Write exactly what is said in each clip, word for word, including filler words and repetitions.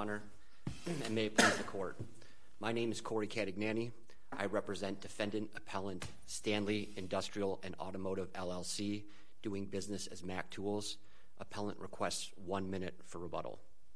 Honor, and may it please the Court. My name is Corey Catagnani. I represent Defendant Appellant Stanley Industrial and Automotive, L L C, doing business as Mac Tools. Appellant requests one minute for rebuttal.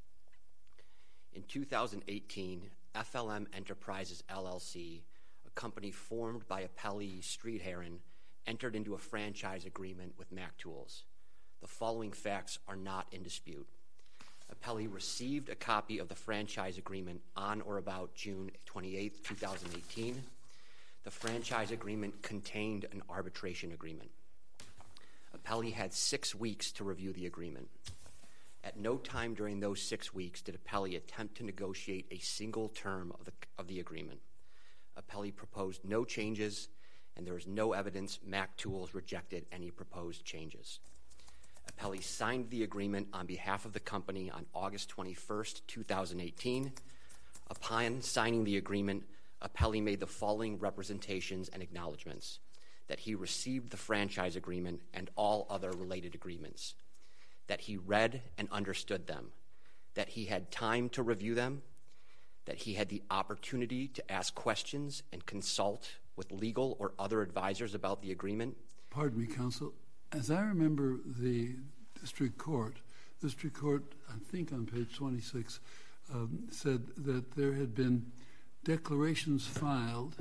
In two thousand eighteen, F L M Enterprises, L L C, a company formed by appellee Street Heron, entered into a franchise agreement with Mac Tools. The following facts are not in dispute. Appellee received a copy of the franchise agreement on or about June twenty-eighth, two thousand eighteen. The franchise agreement contained an arbitration agreement. Appellee had six weeks to review the agreement. At no time during those six weeks did Appellee attempt to negotiate a single term of the, of the agreement. Appellee proposed no changes, and there is no evidence Mac Tools rejected any proposed changes. Appellee signed the agreement on behalf of the company on August twenty-first, two thousand eighteen. Upon signing the agreement, Appellee made the following representations and acknowledgments: that he received the franchise agreement and all other related agreements, that he read and understood them, that he had time to review them, that he had the opportunity to ask questions and consult with legal or other advisors about the agreement. Pardon me, counsel. As I remember the district court, district court, I think on page twenty-six, um, said that there had been declarations filed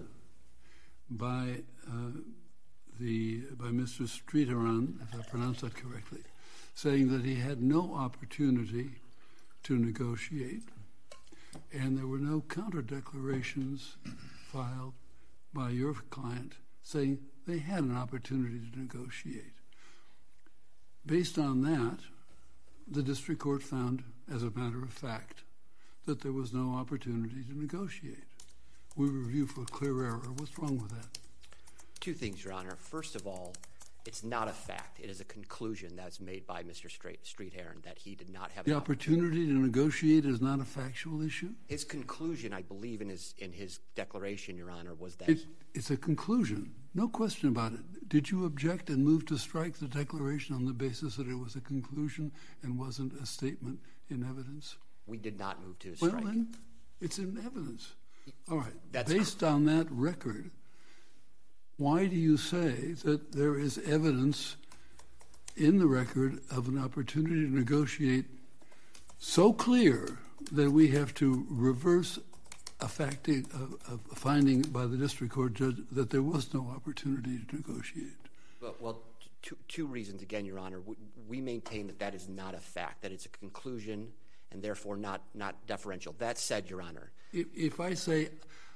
by uh, the by Mister Streeteron, if I pronounced that correctly, saying that he had no opportunity to negotiate, and there were no counter declarations filed by your client saying they had an opportunity to negotiate. Based on that, the district court found, as a matter of fact, that there was no opportunity to negotiate. We review for clear error. What's wrong with that? Two things, Your Honor. First of all, it's not a fact. It is a conclusion that's made by Mister Street, Street Heron that he did not have the opportunity to negotiate is not a factual issue? His conclusion, I believe, in his in his declaration, Your Honor, was that... It, it's a conclusion. No question about it. Did you object and move to strike the declaration on the basis that it was a conclusion and wasn't a statement in evidence? We did not move to strike. Well, then, it's in evidence. All right. That's Based cr- on that record, why do you say that there is evidence in the record of an opportunity to negotiate so clear that we have to reverse a, fact, a, a finding by the district court judge that there was no opportunity to negotiate? Well, well two, two reasons, again, Your Honor. We, we maintain that that is not a fact, that it's a conclusion and therefore not, not deferential. That said, Your Honor. If, if I say,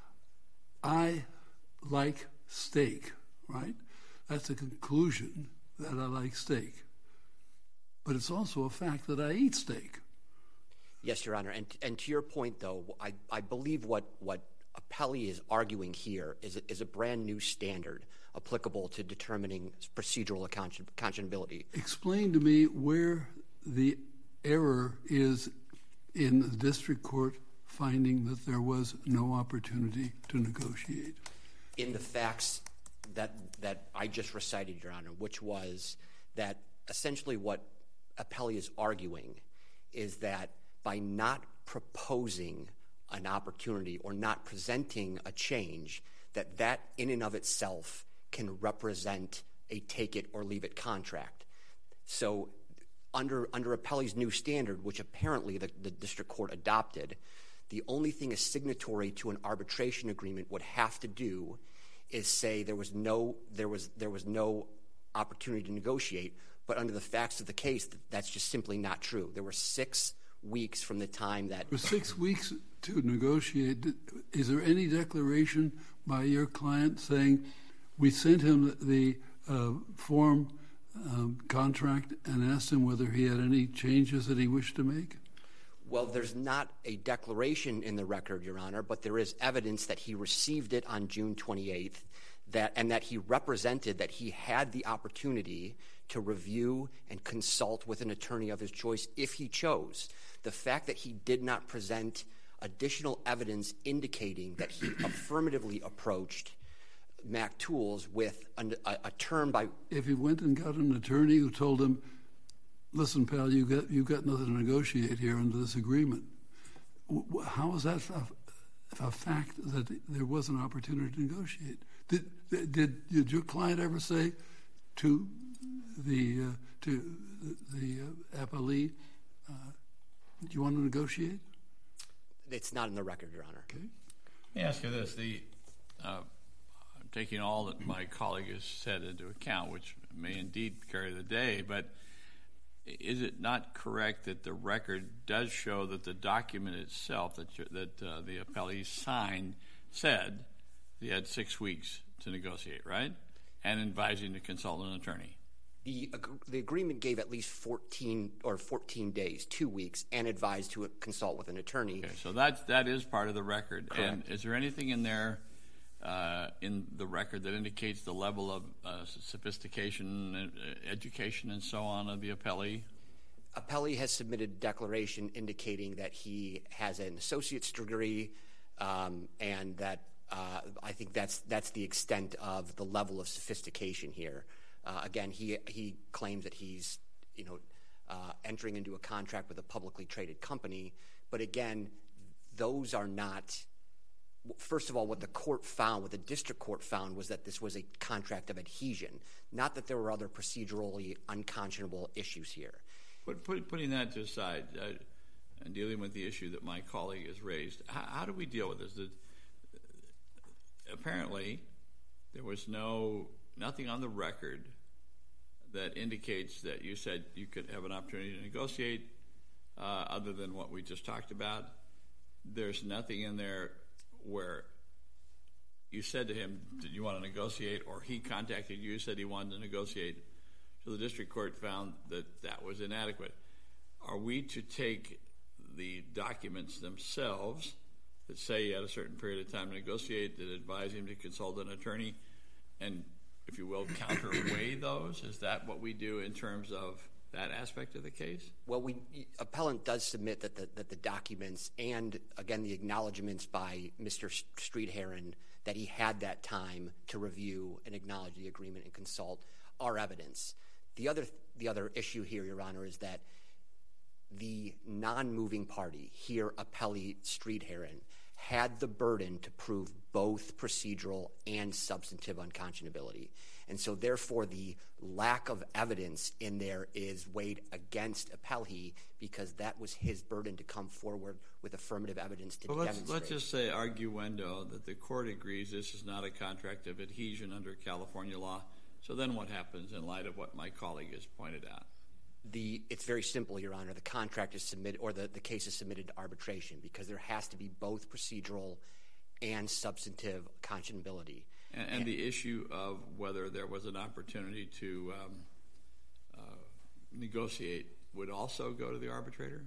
I like steak, right? That's a conclusion that I like steak. But it's also a fact that I eat steak. Yes, Your Honor. And and to your point, though, I, I believe what, what Appellee is arguing here is a, is a brand new standard applicable to determining procedural conscionability. Explain to me where the error is in the district court finding that there was no opportunity to negotiate. In the facts that that I just recited, Your Honor, which was that essentially what Appellee is arguing is that by not proposing an opportunity or not presenting a change, that that in and of itself can represent a take-it-or-leave-it contract. So under under Appellee's new standard, which apparently the, the district court adopted, the only thing a signatory to an arbitration agreement would have to do is say there was no there was there was no opportunity to negotiate. But under the facts of the case, that's just simply not true. There were six weeks from the time that... For six weeks to negotiate, is there any declaration by your client saying, we sent him the uh, form um, contract and asked him whether he had any changes that he wished to make? Well, there's not a declaration in the record, Your Honor, but there is evidence that he received it on June twenty-eighth, that and that he represented that he had the opportunity to review and consult with an attorney of his choice if he chose. The fact that he did not present additional evidence indicating that he affirmatively approached Mac Tools with a, a, a term by... If he went and got an attorney who told him, listen, pal, you got, you've got nothing to negotiate here under this agreement, w- how is that a, a fact that there was an opportunity to negotiate? Did did, did your client ever say to the uh, to the uh, appellee, uh, "Do you want to negotiate?" It's not in the record, Your Honor. Okay. Let me ask you this: the uh, taking all that my colleague has said into account, which may indeed carry the day, but is it not correct that the record does show that the document itself that you, that uh, the appellee signed said he had six weeks to negotiate, right? And advising to consult an attorney. The, ag- the agreement gave at least fourteen or fourteen days, two weeks, and advised to consult with an attorney. Okay, so that that is part of the record. Correct. And is there anything in there uh, in the record that indicates the level of uh, sophistication, uh, education, and so on of the appellee? Appellee has submitted a declaration indicating that he has an associate's degree, um, and that uh, I think that's that's the extent of the level of sophistication here. Uh, again, he he claims that he's you know uh, entering into a contract with a publicly traded company, but again, those are not. First of all, what the court found, what the district court found, was that this was a contract of adhesion, not that there were other procedurally unconscionable issues here. But put, putting that to the side uh, and dealing with the issue that my colleague has raised, how, how do we deal with this? The, apparently, there was no nothing on the record that indicates that you said you could have an opportunity to negotiate uh, other than what we just talked about. There's nothing in there where you said to him, did you want to negotiate? Or he contacted you, said he wanted to negotiate. So the district court found that that was inadequate. Are we to take the documents themselves that say he had a certain period of time to negotiate, that advise him to consult an attorney, and, if you will, counterweigh those? Is that what we do in terms of that aspect of the case? Well, we appellant does submit that the, that the documents and, again, the acknowledgments by Mister Streetheron that he had that time to review and acknowledge the agreement and consult are evidence. The other the other issue here, Your Honor, is that the non-moving party here, appellee Streetheron, had the burden to prove both procedural and substantive unconscionability. And so, therefore, the lack of evidence in there is weighed against appellee because that was his burden to come forward with affirmative evidence to well, let's, demonstrate. Let's just say, arguendo, that the court agrees this is not a contract of adhesion under California law. So then what happens in light of what my colleague has pointed out? The, it's very simple, Your Honor. The contract is submitted, or the, the case is submitted to arbitration because there has to be both procedural and substantive conscionability. And, and, and the issue of whether there was an opportunity to um, uh, negotiate would also go to the arbitrator?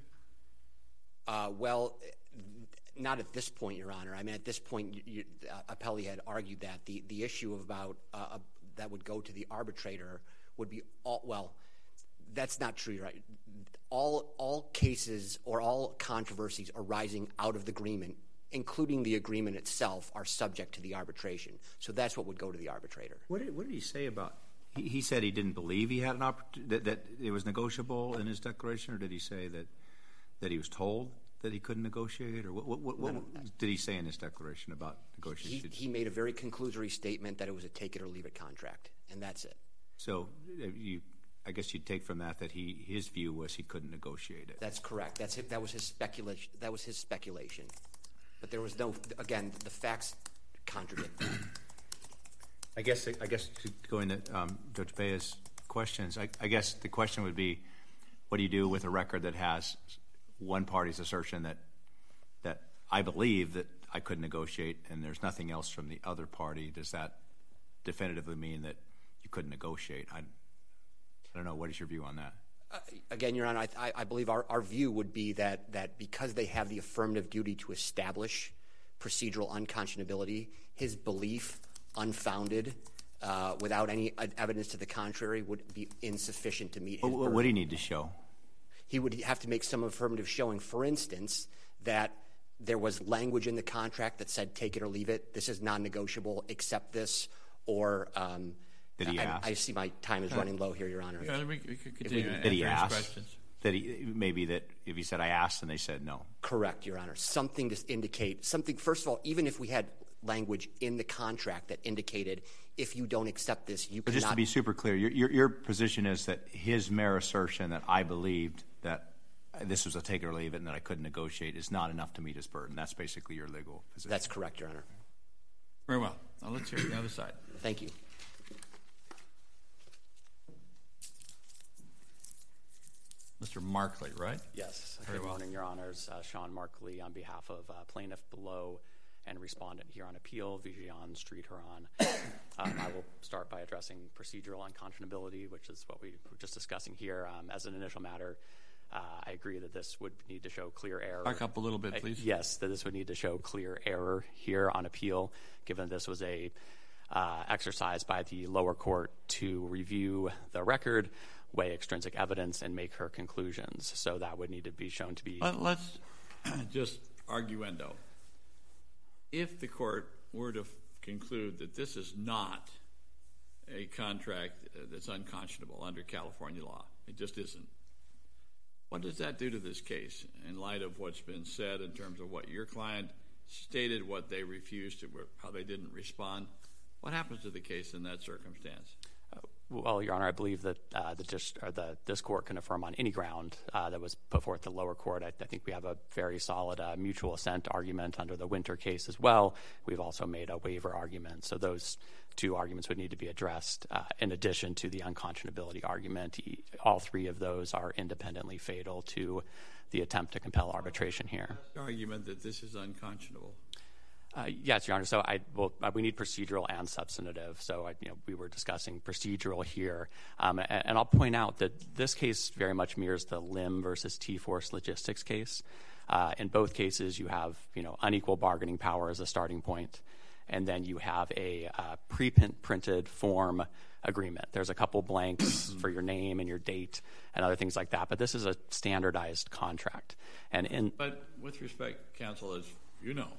Uh, well, not at this point, Your Honor. I mean, at this point, you, you, uh, appellee had argued that the, the issue about uh, uh, that would go to the arbitrator would be all, well, that's not true, right? All all cases or all controversies arising out of the agreement, including the agreement itself, are subject to the arbitration. So that's what would go to the arbitrator. What did, what did he say about? He, he said he didn't believe he had an opportunity, that, that it was negotiable in his declaration, or did he say that that he was told that he couldn't negotiate, or what? What, what, what did he say in his declaration about negotiation? He, he made a very conclusory statement that it was a take it or leave it contract, and that's it. So you. I guess you'd take from that that he his view was he couldn't negotiate it. That's correct. That's it. That was his speculation. That was his speculation. But there was no. Again, the facts contradict that. I guess. I guess to go into um, Judge Bea's questions. I, I guess the question would be, what do you do with a record that has one party's assertion that that I believe that I couldn't negotiate, and there's nothing else from the other party? Does that definitively mean that you couldn't negotiate? I, I don't know. What is your view on that? Uh, again, Your Honor, I, I believe our, our view would be that, that because they have the affirmative duty to establish procedural unconscionability, his belief, unfounded, uh, without any evidence to the contrary, would be insufficient to meet his What, burden. what do you need to show? He would have to make some affirmative showing, for instance, that there was language in the contract that said take it or leave it. This is non-negotiable. Accept this, or um, Did he I, ask? I see my time is running low here, Your Honor. Yeah, we, we could continue. Did he answering ask? Questions. That he, maybe that if he said, I asked and they said no. Correct, Your Honor. Something to indicate, something, first of all, even if we had language in the contract that indicated if you don't accept this, you but cannot. Just to be super clear, your, your, your position is that his mere assertion that I believed that this was a take it or leave it and that I couldn't negotiate is not enough to meet his burden. That's basically your legal position. That's correct, Your Honor. Very well. Now let's hear the other side. Thank you. Mister Markley, right? Yes. Very Good well. morning, Your Honors. Uh, Sean Markley on behalf of uh, plaintiff below and respondent here on appeal, Vigian Street Huron. um, I will start by addressing procedural unconscionability, which is what we were just discussing here. Um, as an initial matter, uh, I agree that this would need to show clear error. Back up a little bit, please. Uh, yes, that this would need to show clear error here on appeal, given this was a uh, exercise by the lower court to review the record, weigh extrinsic evidence, and make her conclusions. So that would need to be shown to be... Let, let's just arguendo. If the court were to f- conclude that this is not a contract uh, that's unconscionable under California law, it just isn't, what does that do to this case in light of what's been said in terms of what your client stated, what they refused to, how they didn't respond? What happens to the case in that circumstance? Well, Your Honor, I believe that uh, the, dis- or the this court can affirm on any ground uh, that was put forth the lower court. I, I think we have a very solid uh, mutual assent argument under the Winter case as well. We've also made a waiver argument. So those two arguments would need to be addressed uh, in addition to the unconscionability argument. All three of those are independently fatal to the attempt to compel arbitration here. The argument that this is unconscionable. Uh, yes, Your Honor. So I, well, uh, we need procedural and substantive. So I, you know, we were discussing procedural here, um, and, and I'll point out that this case very much mirrors the Lim versus T-Force Logistics case. Uh, in both cases, you have you know unequal bargaining power as a starting point, and then you have a uh, pre-printed form agreement. There's a couple blanks for your name and your date and other things like that, but this is a standardized contract. And in but with respect, counsel, as you know.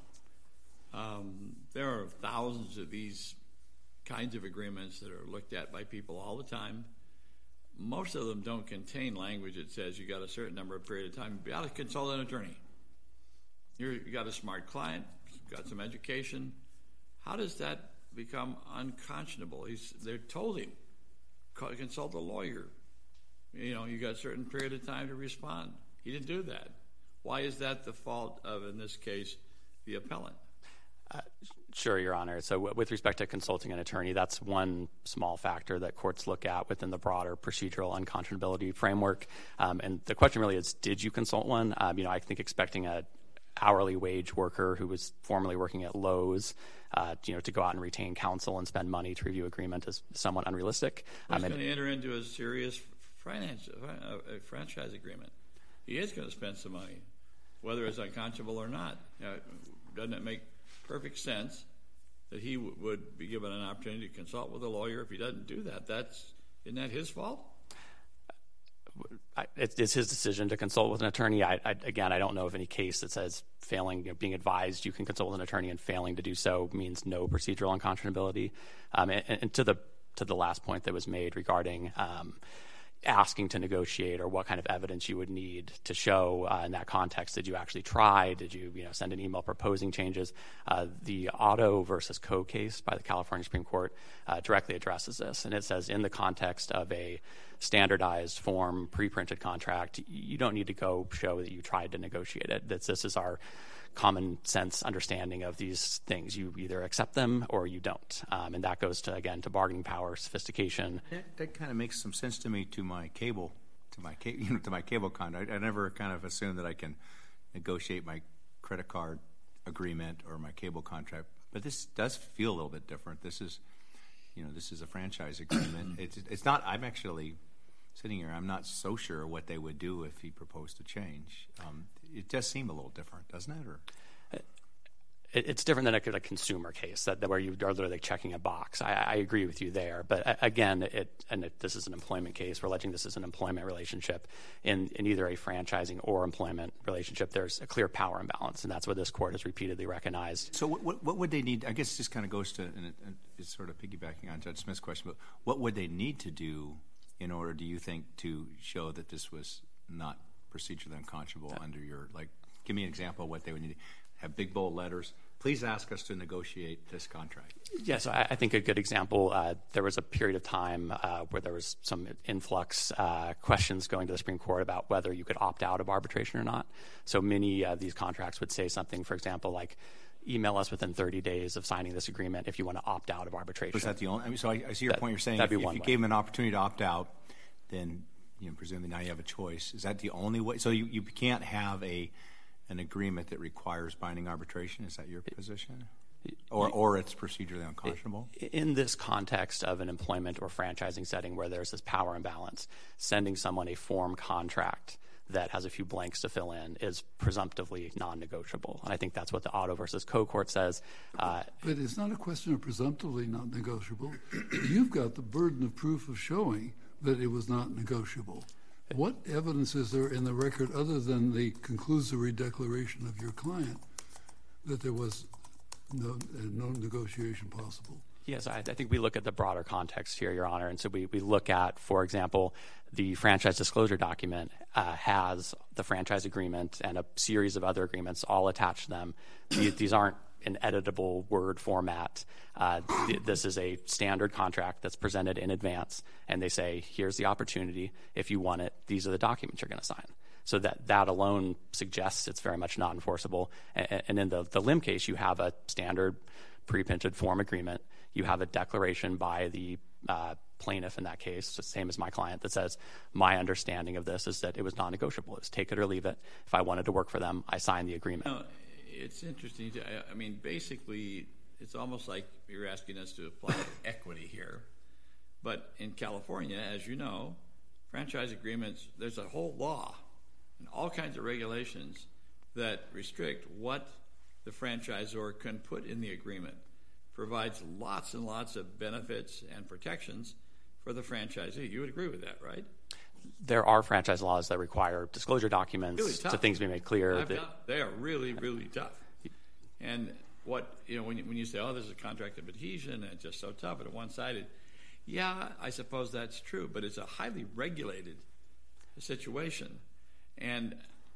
Um, there are thousands of these kinds of agreements that are looked at by people all the time. Most of them don't contain language that says you got a certain number of period of time. You got to consult an attorney. You're, you got a smart client, got some education. How does that become unconscionable? He's, they're told him, consult a lawyer. You know, you got a certain period of time to respond. He didn't do that. Why is that the fault of, in this case, the appellant? Uh, sure, Your Honor. So w- with respect to consulting an attorney, that's one small factor that courts look at within the broader procedural unconscionability framework. Um, and the question really is, did you consult one? Um, you know, I think expecting a hourly wage worker who was formerly working at Lowe's, uh, you know, to go out and retain counsel and spend money to review agreement is somewhat unrealistic. He's um, going to enter into a serious finance, a franchise agreement. He is going to spend some money, whether it's unconscionable or not. You know, doesn't it make perfect sense that he w- would be given an opportunity to consult with a lawyer? If he doesn't do that, that's isn't that his fault? I, it's, it's his decision to consult with an attorney. I, I, again, I don't know of any case that says failing, you know, being advised you can consult with an attorney and failing to do so means no procedural unconscionability. Um, and, and to the to the last point that was made regarding um, asking to negotiate or what kind of evidence you would need to show uh, in that context. Did you actually try? Did you, you know, send an email proposing changes? Uh, the Otto versus Co case by the California Supreme Court uh, directly addresses this. And it says in the context of a standardized form, pre-printed contract, you don't need to go show that you tried to negotiate it. That this is our common sense understanding of these things. You either accept them or you don't. Um, and that goes to, again, to bargaining power, sophistication. That, that kind of makes some sense to me to my cable, to my ca- you know, to my cable contract. I never kind of assume that I can negotiate my credit card agreement or my cable contract. But this does feel a little bit different. This is, you know, this is a franchise agreement. it's it's not. I'm actually sitting here. I'm not so sure what they would do if he proposed to change. Um, it does seem a little different, doesn't it? Or it, it's different than a, a consumer case that, that where you are literally checking a box. I, I agree with you there, but uh, again, it and it, this is an employment case. We're alleging this is an employment relationship. In in either a franchising or employment relationship, there's a clear power imbalance, and that's what this court has repeatedly recognized. so, what, what, what would they need? I guess this kind of goes to, and, it, and it's sort of piggybacking on Judge Smith's question. But what would they need to do in order, do you think, to show that this was not procedurally unconscionable under your, like, give me an example of what they would need to have big bold letters. Please ask us to negotiate this contract. Yes, I, I think a good example, uh, there was a period of time uh, where there was some influx uh, questions going to the Supreme Court about whether you could opt out of arbitration or not. So many of these contracts would say something, for example, like, email us within thirty days of signing this agreement if you want to opt out of arbitration. Was that the only, I mean, so I, I see your that, point. You're saying if, if you way. gave them an opportunity to opt out, then, you know, presumably now you have a choice. Is that the only way? So you, you can't have a an agreement that requires binding arbitration? Is that your position? Or, or it's procedurally unconscionable? In this context of an employment or franchising setting where there's this power imbalance, sending someone a form contract that has a few blanks to fill in is presumptively non-negotiable. And I think that's what the Otto versus Co court says. Uh, but it's not a question of presumptively not negotiable. You've got the burden of proof of showing that it was not negotiable. What evidence is there in the record other than the conclusory declaration of your client that there was no, uh, no negotiation possible? Yes, I, I think we look at the broader context here, Your Honor. And so we, we look at, for example, the franchise disclosure document uh, has the franchise agreement and a series of other agreements all attached to them. These, these aren't an editable Word format. Uh, th- this is a standard contract that's presented in advance, and they say, here's the opportunity. If you want it, these are the documents you're going to sign. So that, that alone suggests it's very much not enforceable. And, and in the, the Lim case, you have a standard pre-printed form agreement. You have a declaration by the uh, plaintiff in that case, the same as my client, that says, my understanding of this is that it was non-negotiable. It was take it or leave it. If I wanted to work for them, I signed the agreement. No, it's interesting. To, I mean, basically, it's almost like you're asking us to apply equity here. But in California, as you know, franchise agreements, there's a whole law and all kinds of regulations that restrict what the franchisor can put in the agreement. Provides lots and lots of benefits and protections for the franchisee. You would agree with that, right? There are franchise laws that require disclosure documents really to things be made clear. That, that, they are really, really tough. And what, you know, when you, when you say, oh, this is a contract of adhesion and it's just so tough and one-sided, yeah, I suppose that's true, but it's a highly regulated situation. And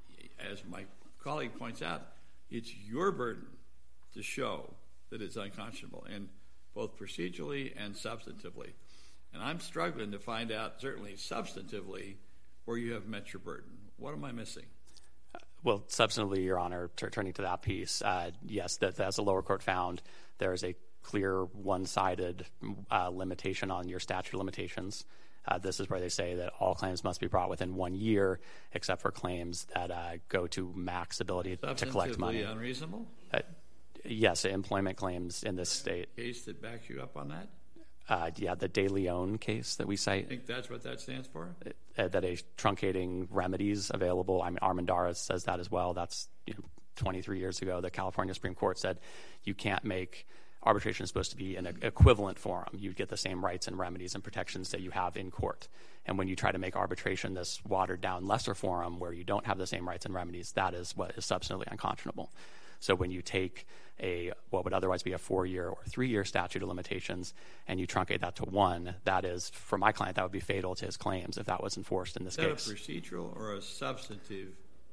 as my colleague points out, it's your burden to show that it's unconscionable, and both procedurally and substantively. And I'm struggling to find out, certainly substantively, where you have met your burden. What am I missing? Well, substantively, Your Honor, t- turning to that piece, uh, yes, that, as the lower court found, there is a clear one-sided uh, limitation on your statute of limitations. Uh, this is where they say that all claims must be brought within one year, except for claims that uh, go to max ability to collect money. Substantively unreasonable? Uh, yes, employment claims in this state. Case that backs you up on that? Uh, yeah, the De Leon case that we cite. I think that's what that stands for? Uh, that a truncating remedies available. I mean, Armendariz says that as well. That's, you know, twenty-three years ago, the California Supreme Court said you can't make arbitration is supposed to be an equivalent forum. You get the same rights and remedies and protections that you have in court. And when you try to make arbitration this watered down lesser forum where you don't have the same rights and remedies, that is what is substantively unconscionable. So when you take a what would otherwise be a four-year or three-year statute of limitations and you truncate that to one, that is, for my client, that would be fatal to his claims if that was enforced in this case. Is that a procedural or a substantive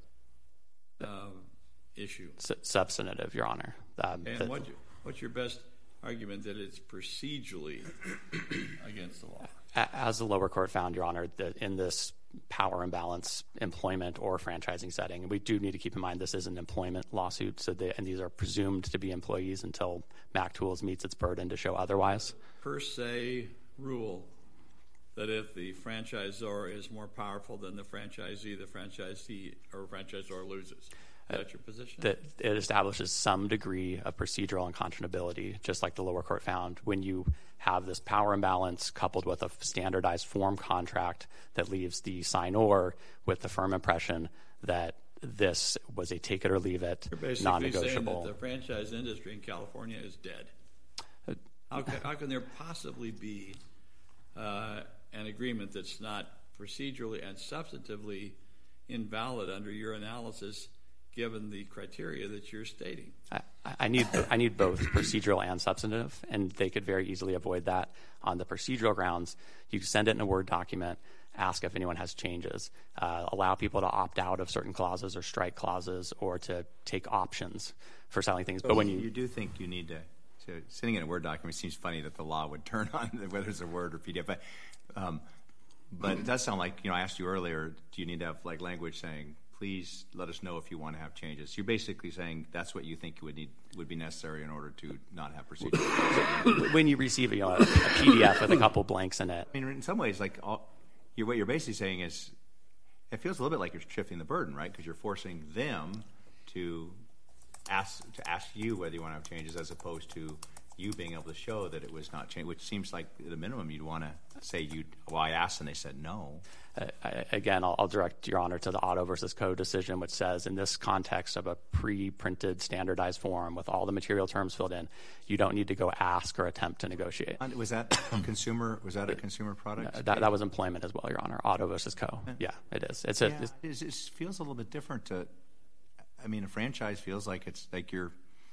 um, issue? S- substantive, Your Honor. Um, and the, what, what's your best argument that it's procedurally against the law? As the lower court found, Your Honor, that in this power imbalance employment or franchising setting, and we do need to keep in mind this is an employment lawsuit, so they, and these are presumed to be employees until Mac Tools meets its burden to show otherwise. Per se rule that if the franchisor is more powerful than the franchisee, the franchisee or franchisor loses. Is that your position? That it establishes some degree of procedural unconscionability, just like the lower court found when you have this power imbalance coupled with a standardized form contract that leaves the signor with the firm impression that this was a take it or leave it, You're basically non-negotiable. saying that the franchise industry in California is dead. Uh, how, can, how can there possibly be uh, an agreement that's not procedurally and substantively invalid under your analysis given the criteria that you're stating? I, I need I need both procedural and substantive, and they could very easily avoid that. On the procedural grounds, you can send it in a Word document, ask if anyone has changes, uh, allow people to opt out of certain clauses or strike clauses, or to take options for selling things. But, but when you you do think you need to, so sitting in a Word document seems funny that the law would turn on whether it's a Word or P D F, but um, but it does sound like, you know, I asked you earlier, do you need to have like language saying, please let us know if you want to have changes? You're basically saying that's what you think would need would be necessary in order to not have procedure. When you receive you know, a, a P D F with a couple blanks in it. I mean, in some ways, like all, you're, what you're basically saying is, it feels a little bit like you're shifting the burden, right? Because you're forcing them to ask to ask you whether you want to have changes, as opposed to you being able to show that it was not changed, which seems like at a minimum you'd want to say, you well, I asked and they said no. Uh, I, again, I'll, I'll direct Your Honor to the Otto versus Co decision, which says in this context of a pre-printed standardized form with all the material terms filled in, you don't need to go ask or attempt to negotiate. And was that consumer? Was that a consumer product? Uh, that, that was employment as well, Your Honor. Otto versus Co. Yeah, yeah it is. It's a. Yeah, it's, it feels a little bit different to. I mean, a franchise feels like it's like you're.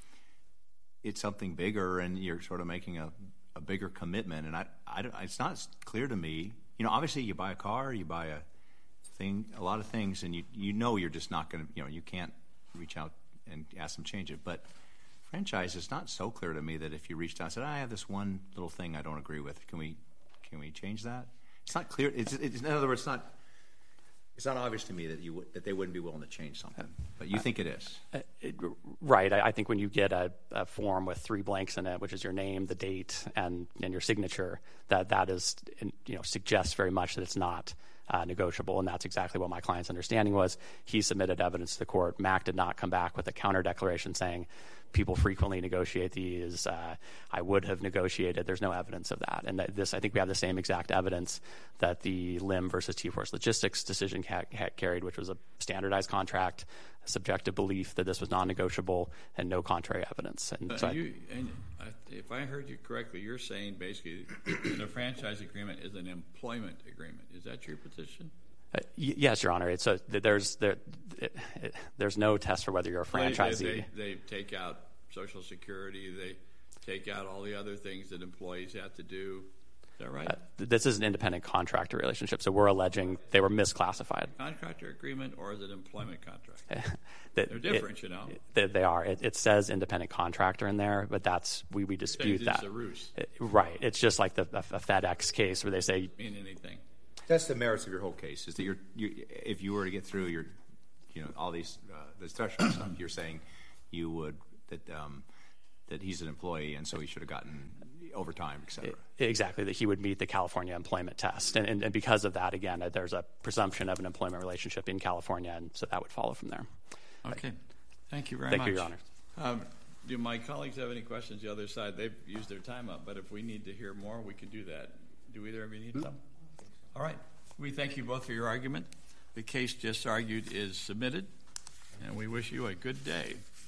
It's something bigger, and you're sort of making a, a bigger commitment. And I, I, it's not clear to me. You know, obviously, you buy a car, you buy a thing, a lot of things, and you you know you're just not going to. You know, you can't reach out and ask them to change it. But franchise is not so clear to me that if you reached out and said, I have this one little thing I don't agree with, can we can we change that? It's not clear. It's, it's in other words, it's not. It's not obvious to me that you that they wouldn't be willing to change something, but you think it is. Uh, it, right. I, I think when you get a, a form with three blanks in it, which is your name, the date, and, and your signature, that that is, you know, suggests very much that it's not uh, negotiable, and that's exactly what my client's understanding was. He submitted evidence to the court. Mac did not come back with a counter declaration saying, people frequently negotiate these. Uh, I would have negotiated. There's no evidence of that. And that this, I think we have the same exact evidence that the Lim versus T-Force Logistics decision ca- ca- carried, which was a standardized contract, a subjective belief that this was non-negotiable, and no contrary evidence. And, uh, so you, and I, if I heard you correctly, you're saying basically the franchise agreement is an employment agreement. Is that your position? Uh, y- yes, Your Honor. It's a, there's there, it, it, there's no test for whether you're a franchisee. They, they, they take out Social Security. They take out all the other things that employees have to do. Is that right? Uh, this is an independent contractor relationship, so we're alleging they were misclassified. Contractor agreement, or is it employment contract? that, They're different, it, you know. They, they are. It, it says independent contractor in there, but that's we, we dispute that. It's a ruse. It, right. It's just like the a, a FedEx case where they say mean anything. That's the merits of your whole case. Is that you're, you, if you were to get through your, you know, all these uh, the threshold stuff, you're saying you would that um, that he's an employee and so he should have gotten overtime, et cetera. Exactly, that he would meet the California employment test, and, and, and because of that, again, there's a presumption of an employment relationship in California, and so that would follow from there. Okay, thank you very Thank much. you, Your Honor. Um, do my colleagues have any questions? The other side, they've used their time up, but if we need to hear more, we can do that. Do either of you need some? All right. We thank you both for your argument. The case just argued is submitted, and we wish you a good day.